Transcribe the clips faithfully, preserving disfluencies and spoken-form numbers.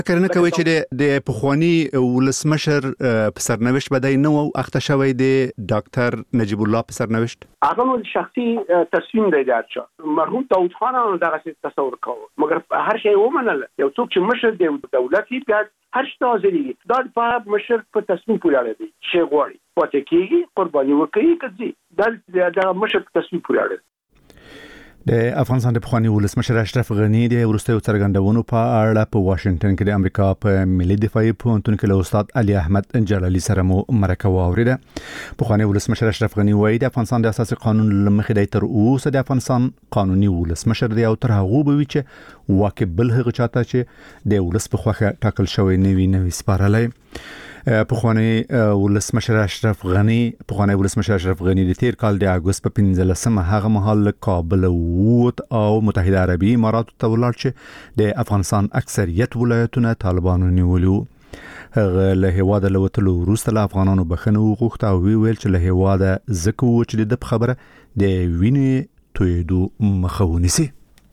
کرنه کوي چې د پخوانی ولسمشر په سرنوشت بدای نو اخته شوی دی ډاکټر نجیب الله په سرنوشت هغه نو شخصي تصمیم دی دارچا مرحوم داود خان هم دغه تصور کاوه مګر هر شی ومنل یو څوک چې مشر دی دولتي پیاټ هر څه حاضرې دا په مشر په تصمیم پورې اړه دی شی غواړي پاتې کیږي قرباني وکړي کړي دا د مشر په تصمیم پورې اړه د افغانستان د پخوانی ولسمشر اشرف غنی د وروستیو څرګندونو په اړه په واشنگټن کې د امریکا په ملي دفاعي پوهنتون کې له استاد علي احمد جلالي سره مو مرکه واوریده. پخوانی ولسمشر اشرف غنی وایي د افغانستان د اساسي قانون لمخې د تر اوسه د افغانستان قانوني ولسمشر دی او تر هغه به وي چې واکه بل هغه چاته چې د ولس په خوخه ټاکل شوی نوي نوي سپارلای. پخوانی ولسمشر اشرف غنی پخوانی ولسمشر اشرف غنی د تیر کال د اگست په پنځلسمه هغه مهال کابل ووت او متحده عربي امارات ته ولاړ چې د افغانستان اکثریت ولایتونه طالبانو نیولو. هغه له هواده لوتلو وروسته له افغانانو بخښنه وغوښته او ویل چې له هواده زکه و چې د خبره د وینې تویدو مخه ونیسي.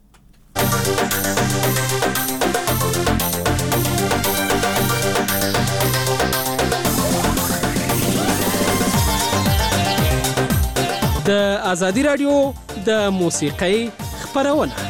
د ازادي رادیو د موسیقۍ خبرونه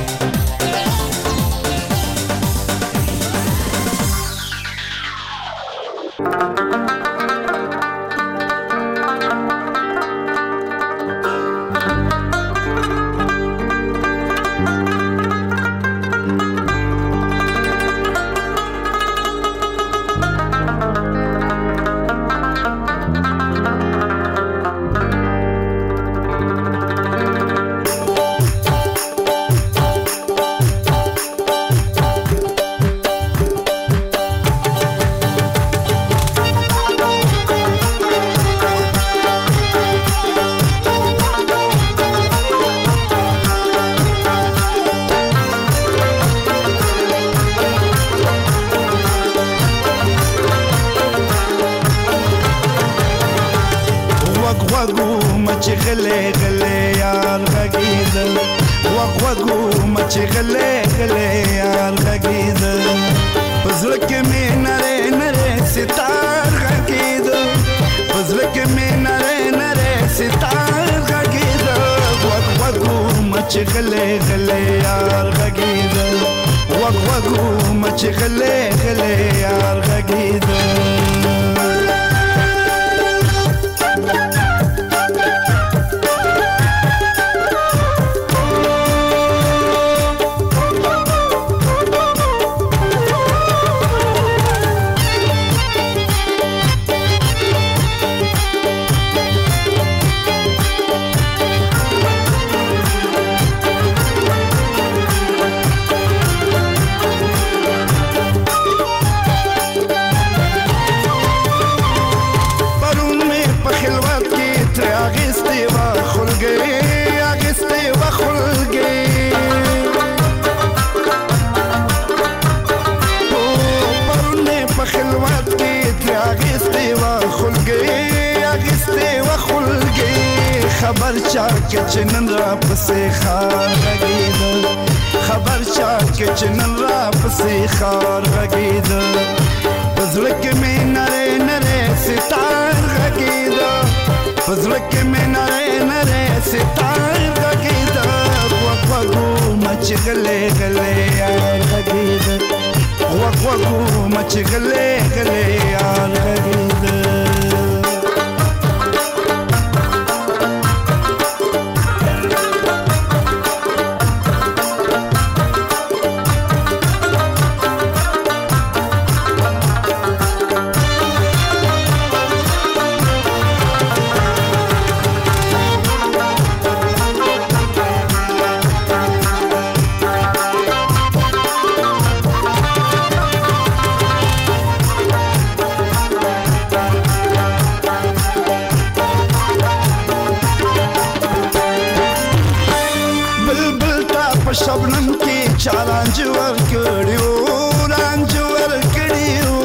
خبر چا کې چنن را پسې خار غږید خبر چا کې چنن را پسې خار غږید پزړه کې مې نره نره ستار غږید پزړه کې مې نره نره ستار غږید وق وقو مچ غلې غلې یار غږید وق وقو مچ غلې غلې یار غږید. شبنم کې چالانج ور کړیو رانج ور کړیو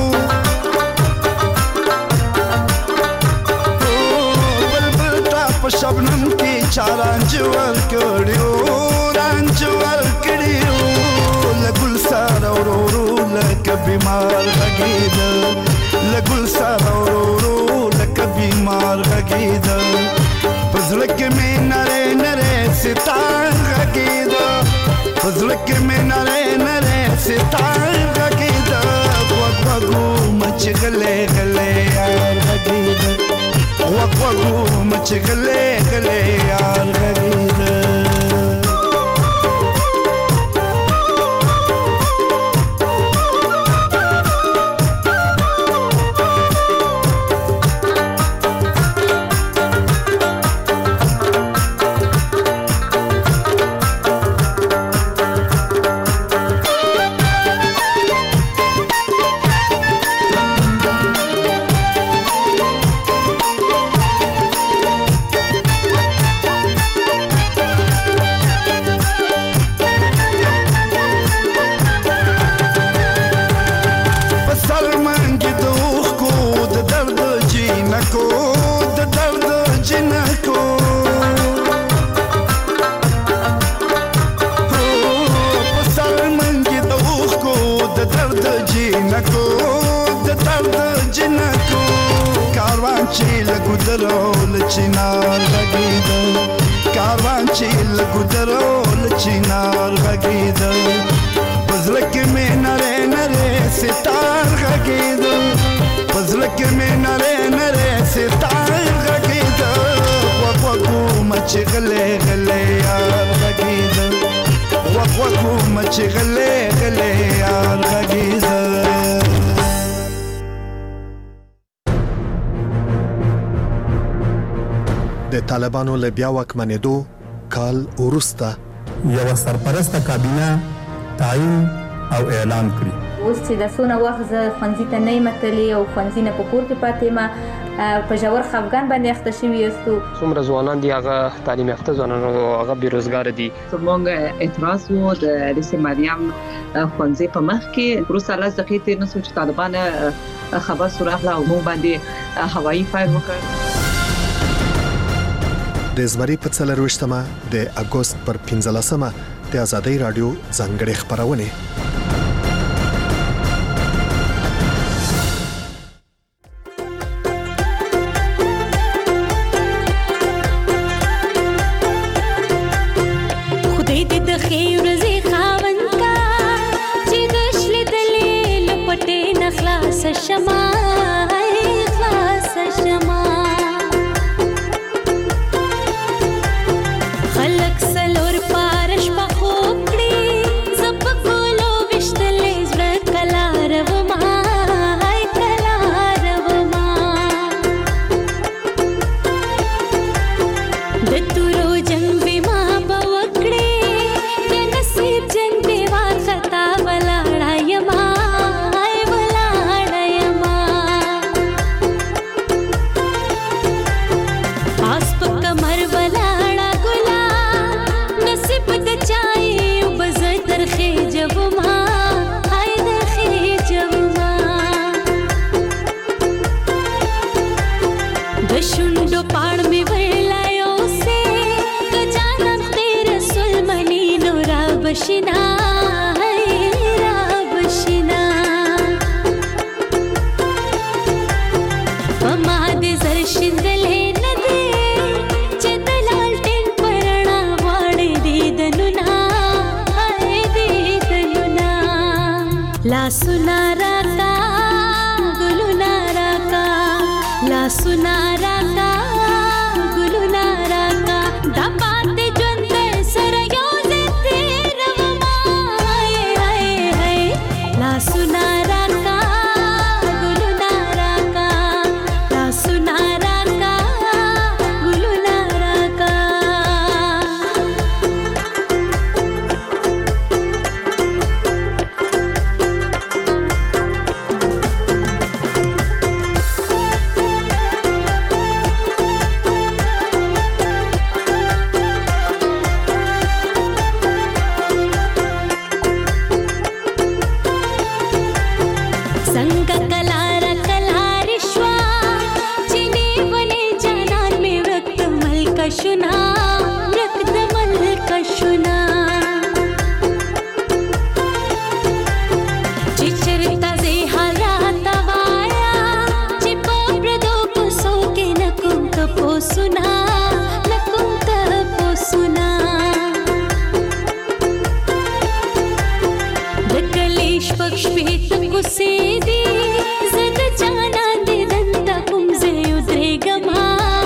بلبل تا په شبنم کې چالانج ور کړیو رانج ور کړیو لګل سره ورو ورو بیمار غږیده لګل سره ورو لکه بیمار غږیده پزړه کې مې نره نره ستار غږیده پزړه کې مې نره نره ستار غږیده وګ وګو مچ غلې غلې یار غږیده وګ وګو مچ غلې غلې یار غږیده چنار غږیده کاروان چې لګودرول چنار غږیده پزړه کې مې نره نره ستار غږیده پزړه کې مې نره نره ستار غږیده وګ وګو مچ غلې غلې یار غږیده وګ وګو مچ غلې غلې یار غږیده د طالبانو له بیا واکمنېدو کال وروسته یو سرپرسته کابینه تعیین او اعلان کړی. اوس چې د څونه وخت زه ښوونځي ته نه یم تللی او ښوونځي نه په کور کې پاتې یم په ژور خفګان باندې اخته شوي یاستو. څومره ځوانان دي هغه تعلیم یافته ځوانان او هغه بیروزګار دي. زموږ اعتراض و د رئیس مریم ښوونځي په مخ کې وروسته لس دقیقې تېر نه شو چې طالبان خبر سراغله او موږ باندې هوایي فایر وکړ. د زمري په څلرويشتمه د اګوست پر پنځلسمه د آزادۍ رادیو ځانګړې خبرونه خدای دې د خیر زی خاوند کا چې د شل دلې لپټې نخلاص شمه خلاص شمه بشنا را بشنا پما دې زر شندلې نه دې چې دلال ټین پرنا واړې دې دنونا دې دنونا لا سنا را کا ګلونا را کا لا سنا را کا ګلونا را کا دا پاتې ژوند سره تازه حالات وایا چې په پردو کوڅو کې نکوم تپو سنا نکوم تپو سنا د کلیش پکش پیت کوسې دی زد جانا دې دنتا کوم زه ودرېګما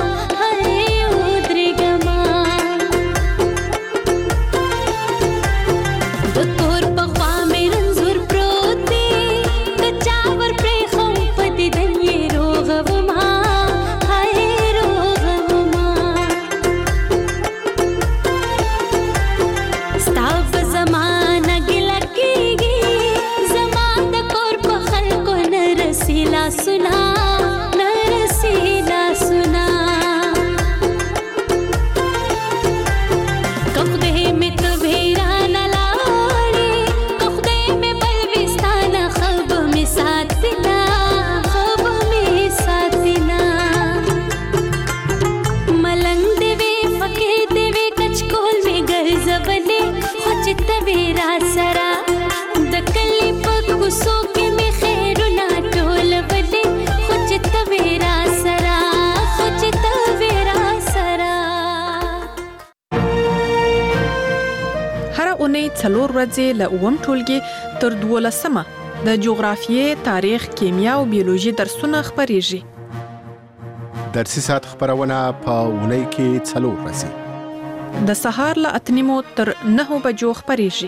څلور ورځې له اووم ټولګي تر دولسمه د جغرافیې، تاریخ، کیمیا او بیولوژي درسونه خپریږي. درسي ساعت خبرونه په اونۍ کې څلور ورځې د سهار له اته نیمو تر نهو بجو خپریږي.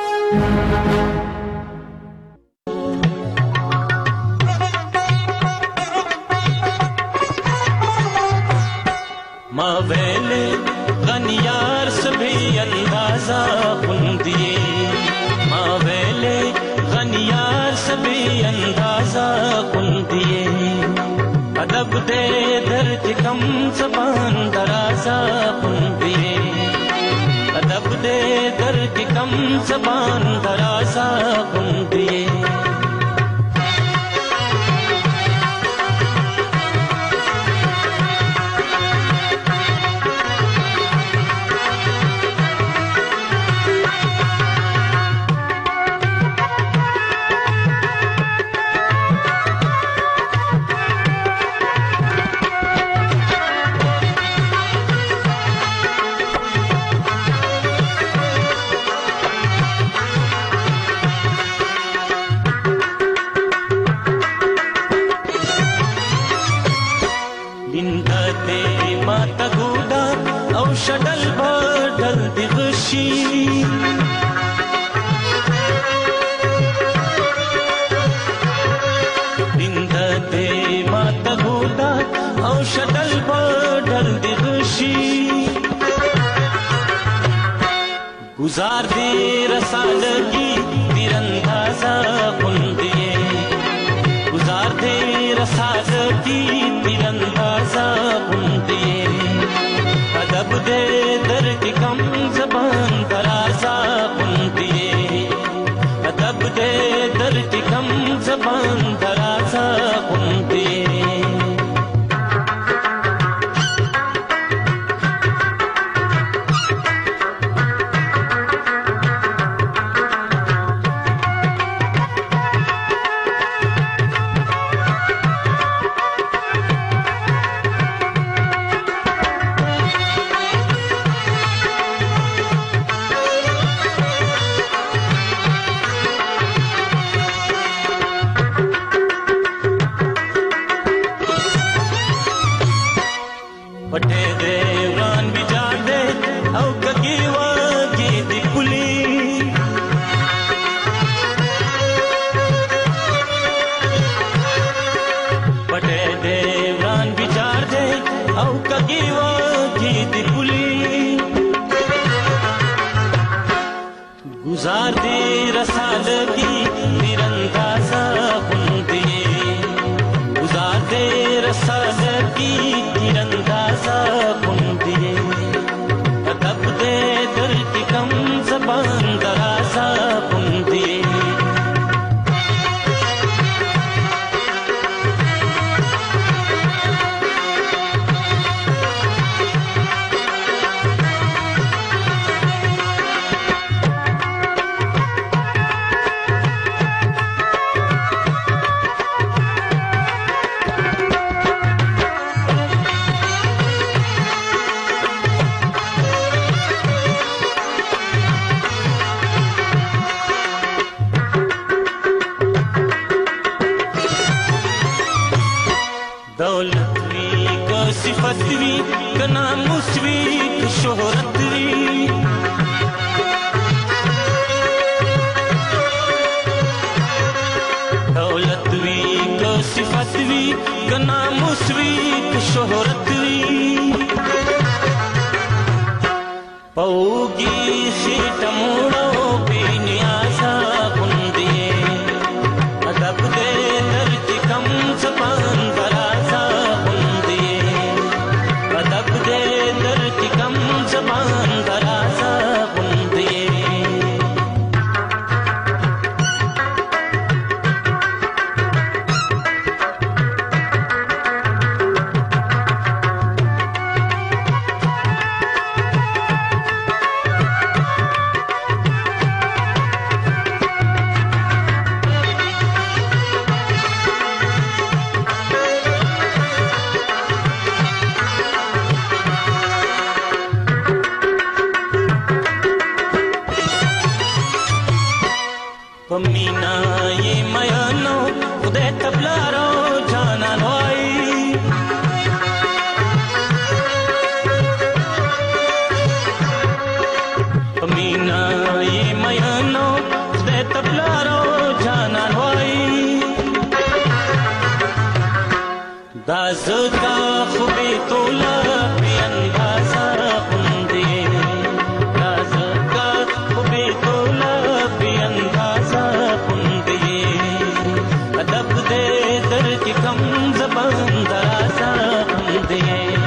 ما ویلے غنیار سبھی اندازہ خوندیے ما ویلے غنیار سبھی اندازہ خوندیے ادب دے درد کم زبان درازہ خوندیے ادب دے درد کم زبان درازہ خوندیے گزار دے رسالگی تیراندازہ خوندیے گزار دے رسالگی تیراندازہ خوندیے ادب دے درد کم زبان درازہ خوندیے ادب دے درد کم زبان درازہ خوندیے گزار دے رسالگی تیراندازہ خوندیے گزار دے رسالگی تیراندازہ خوندیے ادب دے درد کم زبان درازہ خوندیے صفت وی کنا مسوی شهرت وی دولت وی کو صفت وی کنا مسوی شهرت وی پوگی خیٹ موڑو بی نیازا کندیے ادب دے درد کم زبان درازا کندیے ادب دے درد کم زبان درازا کندیے پمینا یہ میانو خدے تبلارو جانا نوائی پمینا یہ میانو خدے تبلارو جانا نوائی داز کا خوبی تولا پی اندازہ خندی داز کا خوبی تولا پی اندازہ ادب دے درد کم زبان درازا خندے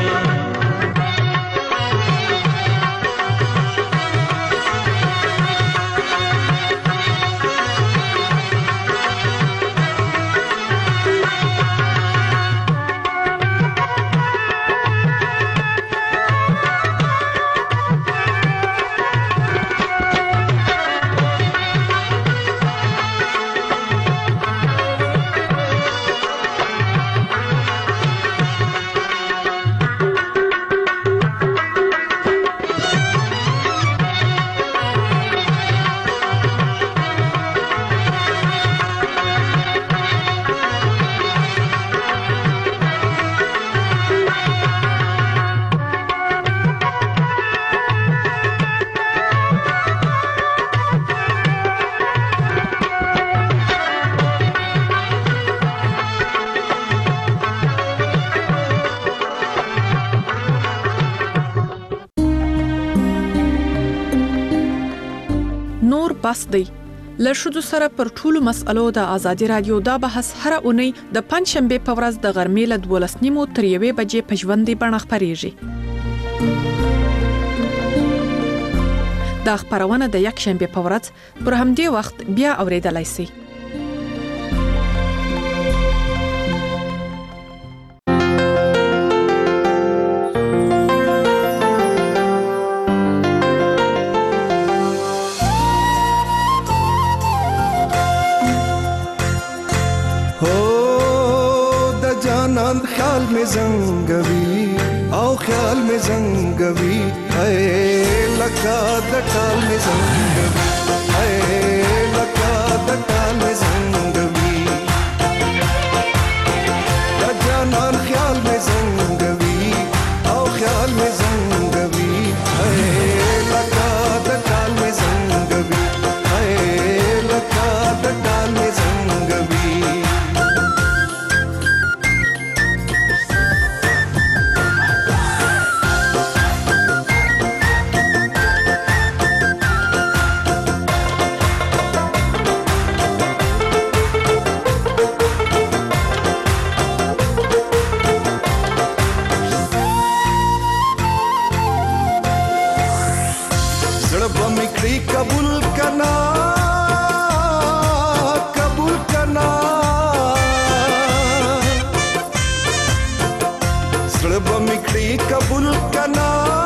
بس دی له ښځو سره پر ټولو مسألو د ازادي رادیو دا بحث هر اونۍ د پنځ شنبه په ورځ د غرمې له دولس نیمو تر یوې بجې په ژوندۍ بڼه خپریږي. دا خپرونه د یک شنبه په ورځ پر همدې وخت بیا اوریدلای شئ. خیال میں زنگوی او خیال میں زنگوی اے لکا دٹال میں زنگوی اے لکا دٹال میں زنگوی جانان خیال میں زنگوی او خیال میں زنگوی اے لکا دٹال میں زنگوی اے لکا دٹال میں زنگوی قبول کرنا قبول کرنا سڑب مکڑی قبول کرنا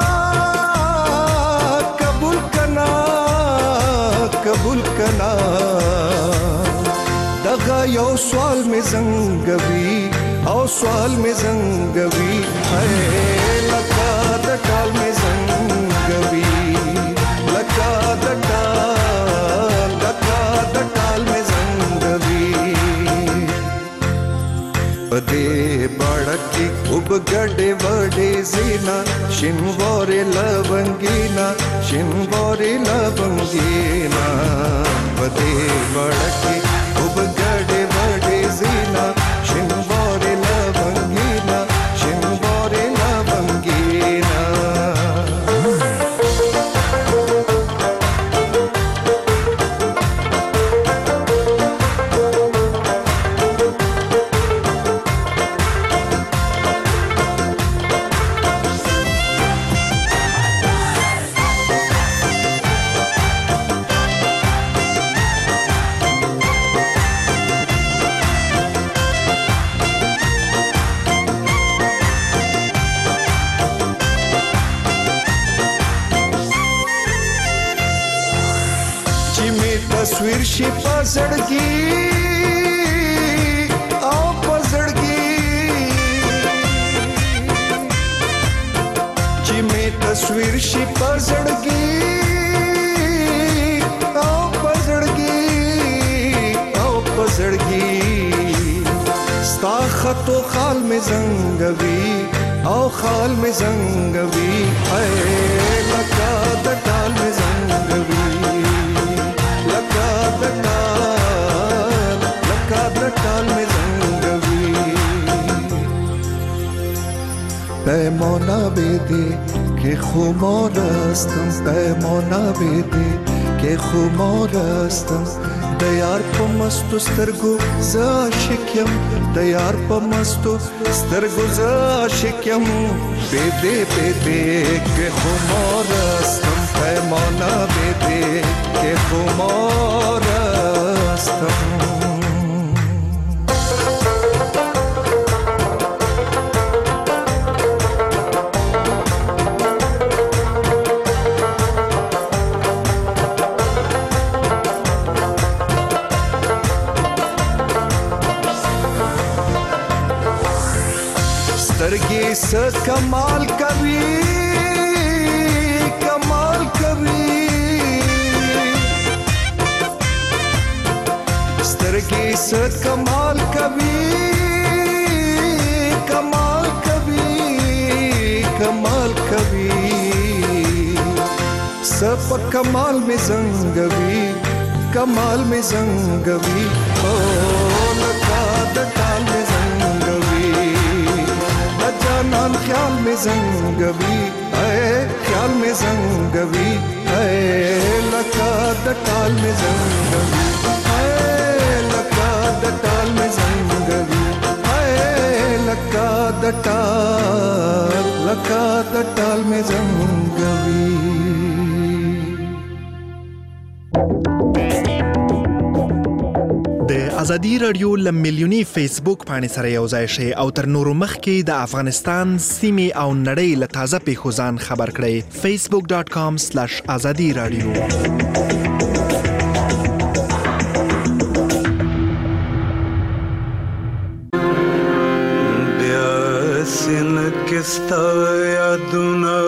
قبول کرنا قبول کرنا دغا یو سوال میں زنگوی او سوال میں زنگوی ہے لکا دٹال میں زنگوی لکا دٹال لکا دٹال میں زنگوی पदे बड़की उब गडे वडे जीना शिनवोरे लवंगीना शिनवोरे लवंगीना पदे बड़की उब गडे वडे जीना शिनवोरे लवंगीना शिनवोरे लवंगीना तस्वीर शी पसड़गी आओ पसड़गी जी में तस्वीर शी पसड़गी आओ पसड़गी आओ पसड़गी स्ता खतो खाल में जंगवी आओ खाल में जंगवी है लगा दटाल में जंगवी लका दटाल लका दटाल में जंगवी पैमाना बेदे के खुमारस्तम पैमाना बेदे के खुमारस्तम दयार पमस्तु स्तरगु जाशिक्यम दयार पमस्तु स्तरगु जाशिक्यम बेदे बेदे के खुमारस्तम पैमाना बेदे के खुमारस्तम स्तरगे स कमाल कवि कमाल कवि स्तरगे स कमाल कवि कमाल कवि कमाल कवि सब कमाल में जंगवी कमाल में जंगवी ओ लगा दटाल में जंगवी जानान ख्याल में जंगवी है ख्याल में जंगवी है लका दटाल में जंगवी है लका दटाल में जंगवी है लका दटाल लका दटाल में जंगवी د ازادي رادیو لملیونی فیسبوک باندې سره یو ځای شي او تر نورو مخکې د افغانستان سیمې او نړۍ له تازه پیښو ځان خبر کړئ facebook dot com slash azadi radio bya sin kista yaduna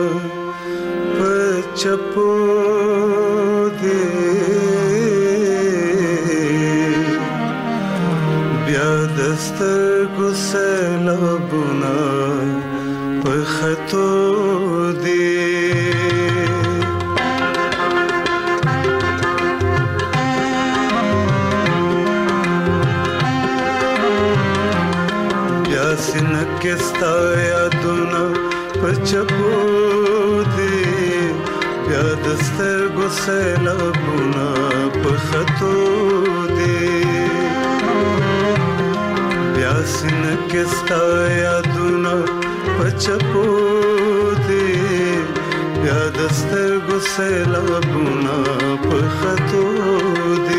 pachapo de دستر گسلابونا پخطو دی بیاسی نکستا یادونا پچپو دی بیا دستر گسلابونا پخطو دی प्यासिन किस्ता यादुना पचपो दे प्यादस्तर गुसेला बुना पखतो दे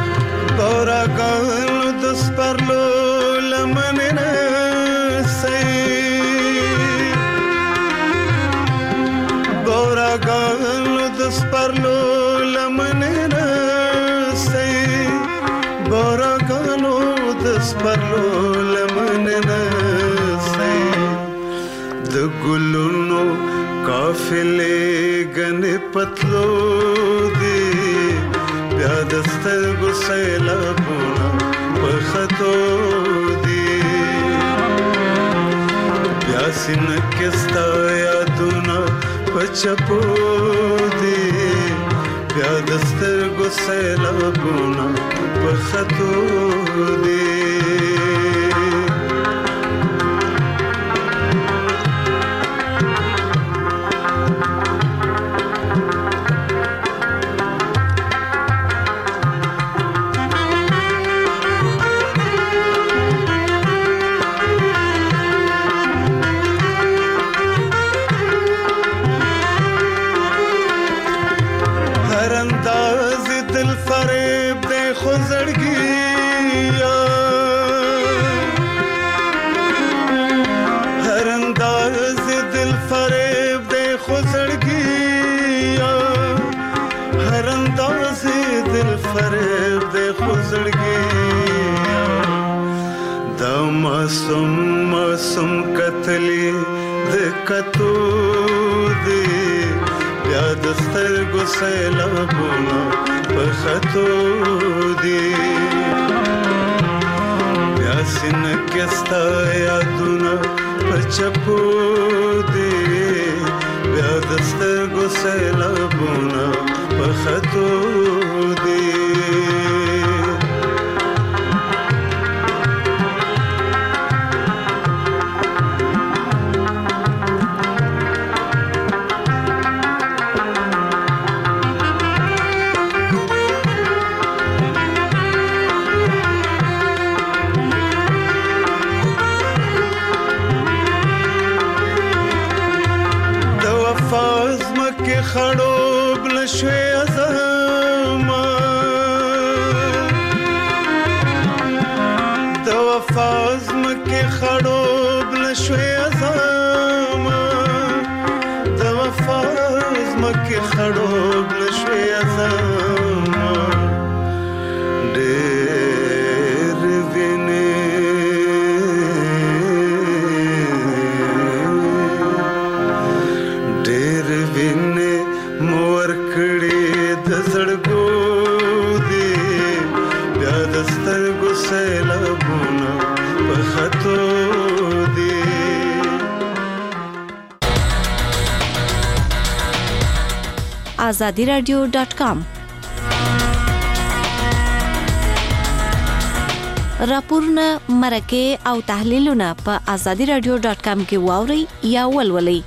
Parlo lamane na say بارگانو دسپرلو لمننا سي بارگانو دسپرلو لمننا سي د ګلونو قافلې غنې پتلو دي بیا د سترګو سیلابونه په خطو دي بیا سینه کې ستا یادونه په چپو دي بیا د سترګو سیلابونه په خطو دي मासूम मासूम कतली د کتو دی بیا د سترګو سیلابونه په خطو دی بیا سینه کې ستا یادونه په چپو دی بیا د سترګو سیلابونه په خطو دی خړوب لشوي ازما د وفاز مکه خړوب لشوي ازما د وفاز مکه خړوب لشوي ازما ډېر ویني ډېر ویني مور کړي د زړګو دی بیا د سترګو سیلابونه په خطو دی آزادی رادیو ډاٹ کام راپورونه مرکه او تحلیلونه په آزادی رادیو ډاٹ کام کې واوري یا ولولئ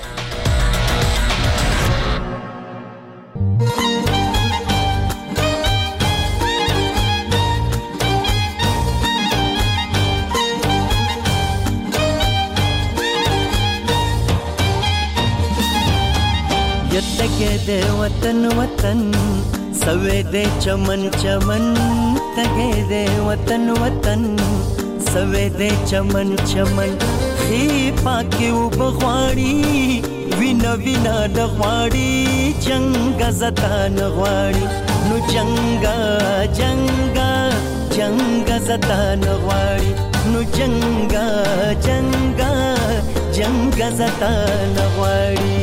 تگے وطن وطن سوے دے چمن چمن تگے دے وطن وطن سوے دے چمن چمن خی پاکی و بغواړي وینا وینا دغواړي جنگ زتا نغواړي نو جنگا جنگا جنگ زتا نغواړي نو جنگا جنگا جنگ زتا نغواړي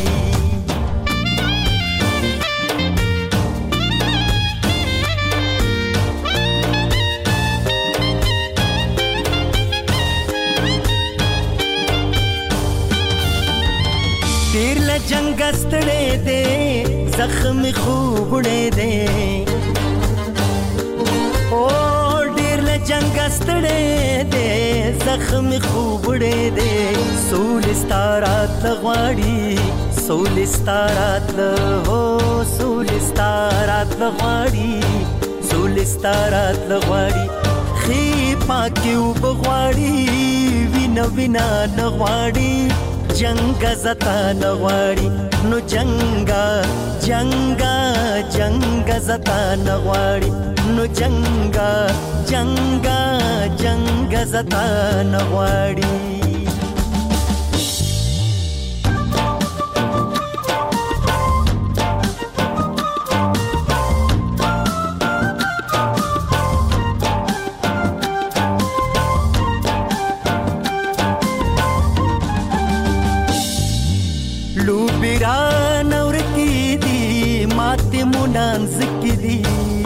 ډیر له جنگ ستړې دې زخم خوبړې دې او ډیر له جنگ ستړې دې زخم خوبړې دې سول ستارات لغواړي سول ستارات له هو سول ستارات لغواړي سول ستارات لغواړي خي پاکي وبغواړي وینا وینا نغواړي جنگ زتا نغواړي نو جنگا جنگا جنگ زتا نغواړي نو جنگا جنگا جنگ زتا نغواړي لوبران ورکی دی ماته مونان زکلی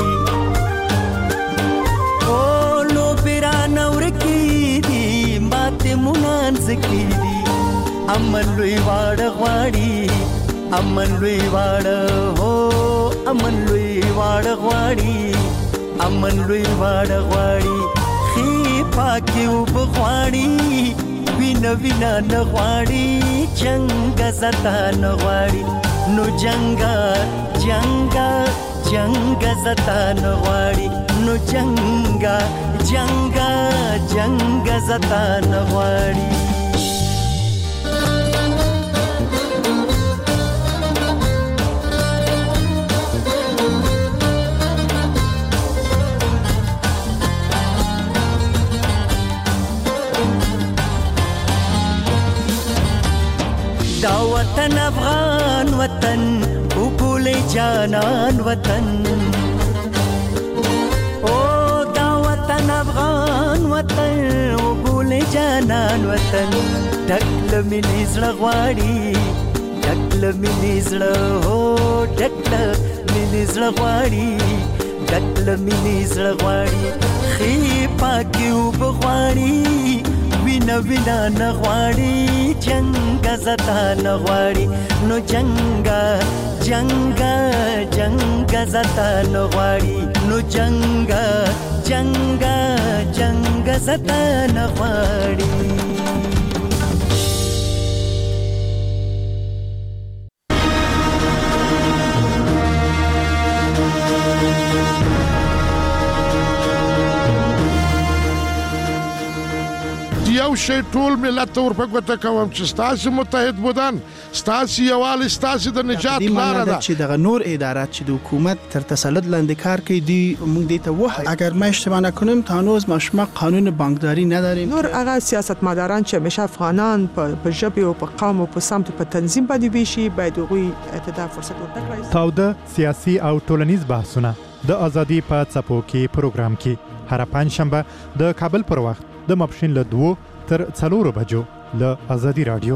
او لوبران ورکی دی ماته مونان زکلی امن لوی واړ غواړي امن لوی واړ هو امن لوی واړ غواړي امن لوی واړ غواړي خې پاکي وبغواړي وینا وینا نغواړي جنگ زتا نغواړي نو جنگا جنگا جنگ زتا نغواړي نو جنگا جنگا جنگ زتا نغواړي دا وطن افغان وطن وګولې جانان وطن او دا وطن افغان وطن وګولې جانان وطن ډکل مینې زړه غواړي ډکل مینې زړه هو ډکل مینې زړه غواړي ډکل مینې زړه غواړي خې پاکي وبغواړي وینا وینا نغواړي جنگ زتا نغواړي نو جنگا جنگا جنگ زتا نغواړي نو جنگا جنگا جنگ زتا نغواړي یو شی ټول ملت ته ورپګوته کوم چې ستاسو متحد بودن ستاسو یووالی ستاسو د نجات لاره ده چې دغه نور ادارات چې د حکومت تر تسلط لاندې کار کوي دی موږ دې ته وایي اگر ما اشتباه نکنم تا هنوز ما شما قانون بانکداری نداریم نور هغه سیاستمداران چې همیشه افغانان په ژبه او په قوم او په سمت په تنظیم باندې ویشي باید هغوی ته د فرصت ورکړي تاوده سیاسي او ټولنیز بحثونه د ازادي په څپو کې پروګرام کې هر پنځشنبه د کابل پر وخت د ماپښین له دوه تر څلورو بجو له ازادي رادیو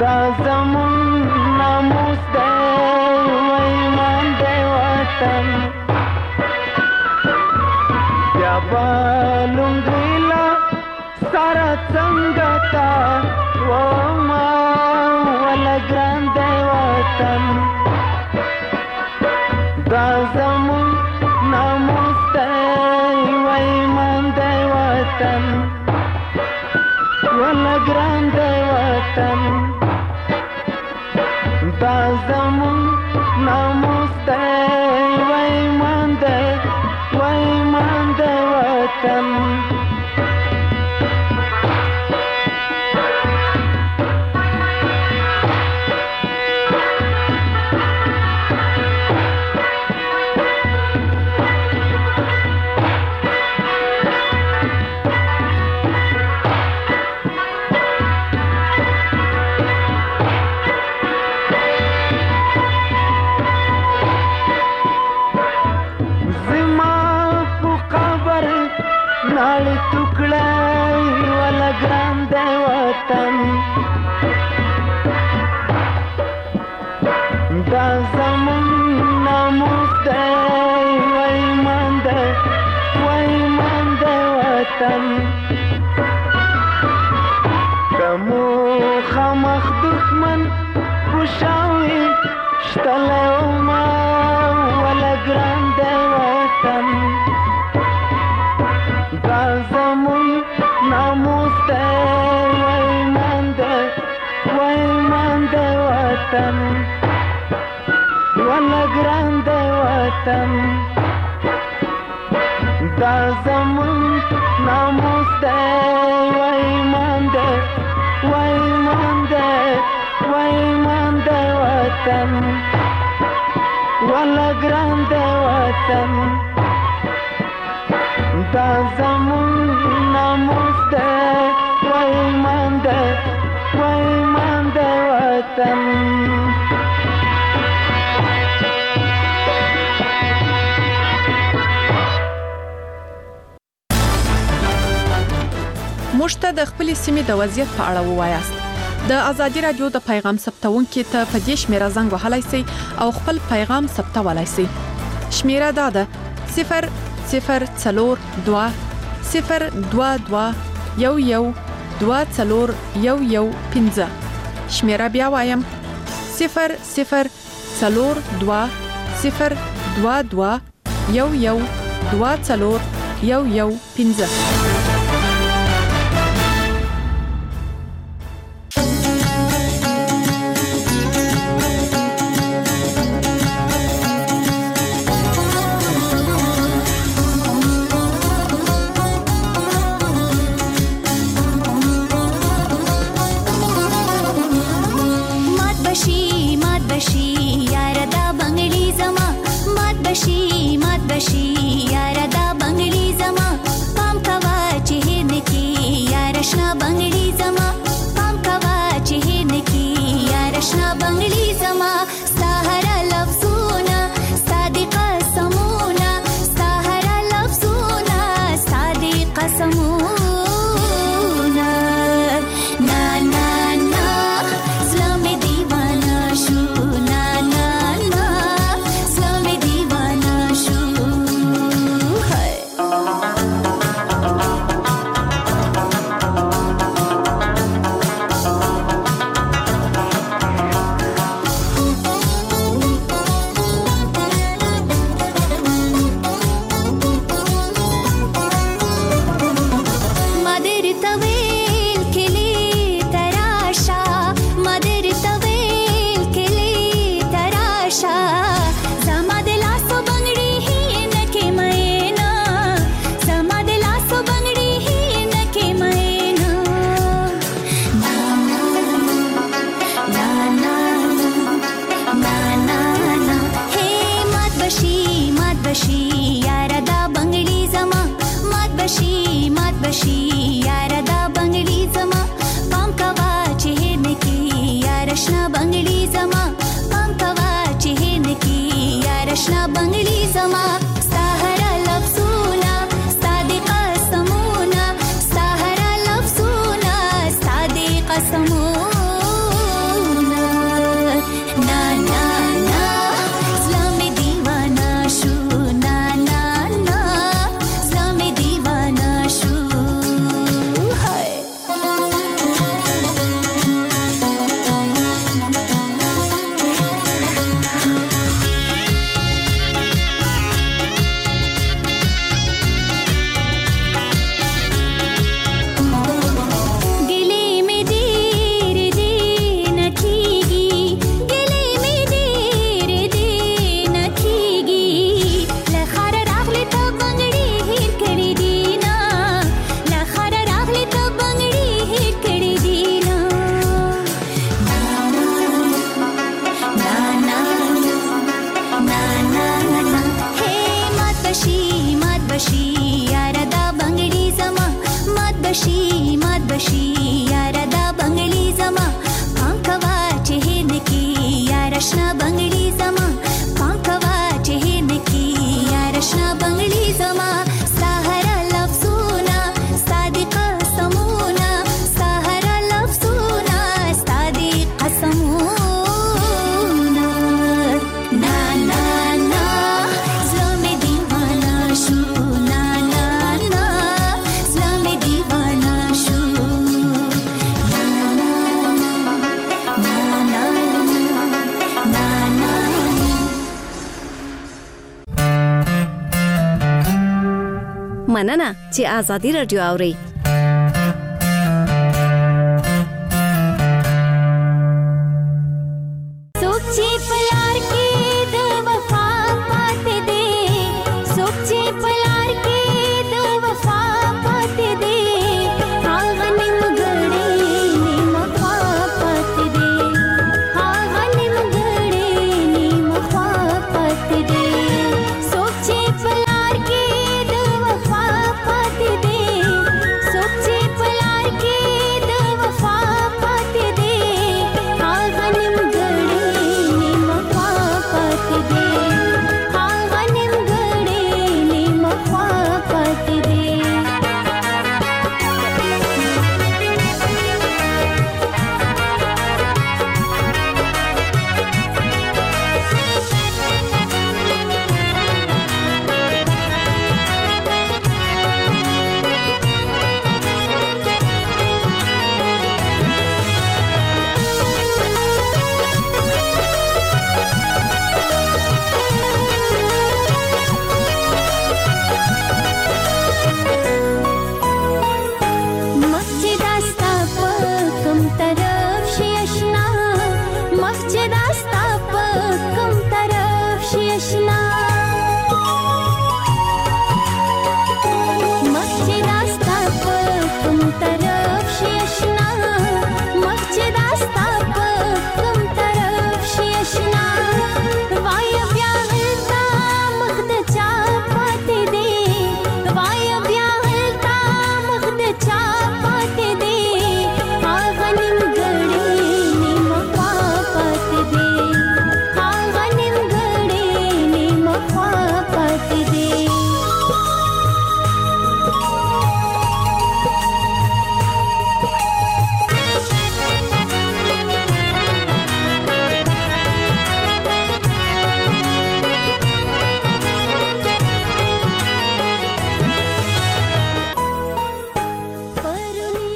دا زمون ناموس دی و ایمان دی وطن بیا به لونګۍ له سره څنګه تا وما وله ګران دی وطن دا زمون ناموس دی و ایمان دی وطن وله ګران دی وطن دا زمون ناموس دی و ایمان دی و ایمان دی وطن ناړې ټوکړی وله ګران دی وطن دا زمون ناموس دی و ایمان دی و ایمان دی وطن که مو خامخ دښمن پوشاوي شتلی وما وله ګران دی وطن دا زمون ناموس دی و ایمان دی و ایمان دی وطن وله ګران دی وطن دا زمون ناموس دی و ایمان دی و ایمان دی و ایمان دی وطن وله ګران دی وطن دا زمون ناموس دی و ایمان دی و ایمان دی وطن موږ ته د خپلې سیمې د وضعیت په اړه ووایاست. د ازادي رادیو د پیغام ثبتونکو ته په دې شمیره زنګ وهلای شئ او خپل پیغام ثبتولای شئ. شمیره دا ده صفر صفر څلور دوه صفر دوه دوه یو یو دوه څلور یو یو پنځه. شمیره بیا وایم صفر صفر څلور دوه صفر دوه دوه یو یو دوه څلور یو یو پنځه. بشي مات بشي یاره دا بنگلی زما پام کوا چې مننه چې آزادي رادیو اوري.